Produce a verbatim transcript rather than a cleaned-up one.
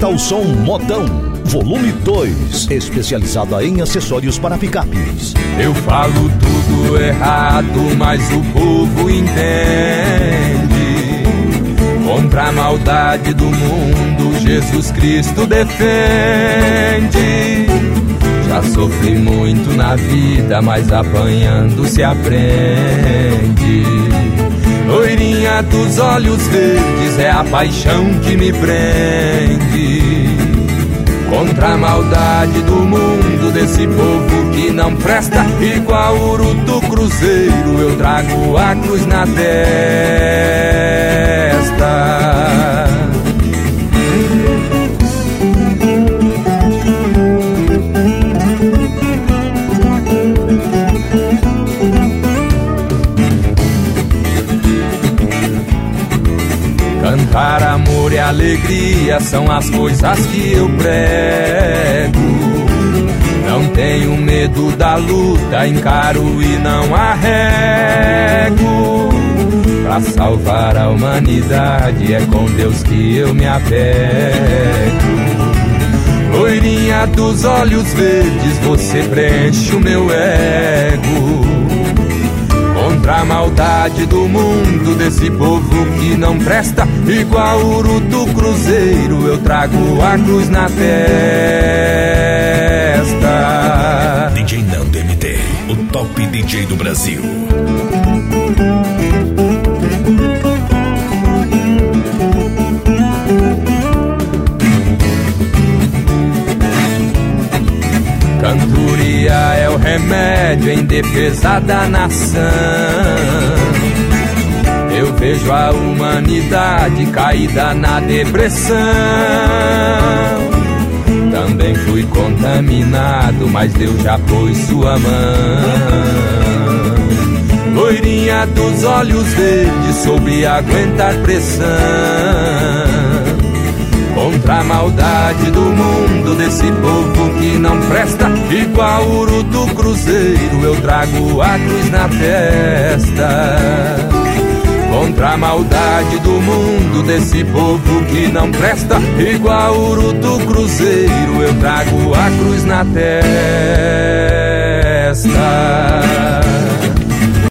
Cristal Som Modão, volume dois, especializada em acessórios para picapes. Eu falo tudo errado, mas o povo entende. Contra a maldade do mundo, Jesus Cristo defende. Já sofri muito na vida, mas apanhando se aprende. Loirinha dos olhos verdes, é a paixão que me prende. Contra a maldade do mundo, desse povo que não presta, igual ouro do cruzeiro, eu trago a cruz na testa. Cantar amor e alegria são as coisas que eu prego. Não tenho medo da luta, encaro e não arrego. Pra salvar a humanidade é com Deus que eu me apego. Loirinha dos olhos verdes, você preenche o meu ego. Contra a maldade do mundo, desse povo que não presta, igual ouro do cruzeiro, eu trago a cruz na testa. D J Nando M D, o top D J do Brasil. Cantoria é o remédio em defesa da nação. Eu vejo a humanidade caída na depressão. Também fui contaminado, mas Deus já pôs sua mão. Loirinha dos olhos verdes, soube aguentar pressão. Contra a maldade do mundo, desse povo que não presta, igual ouro do cruzeiro, eu trago a cruz na testa. Contra a maldade do mundo, desse povo que não presta, igual ouro do cruzeiro, eu trago a cruz na testa.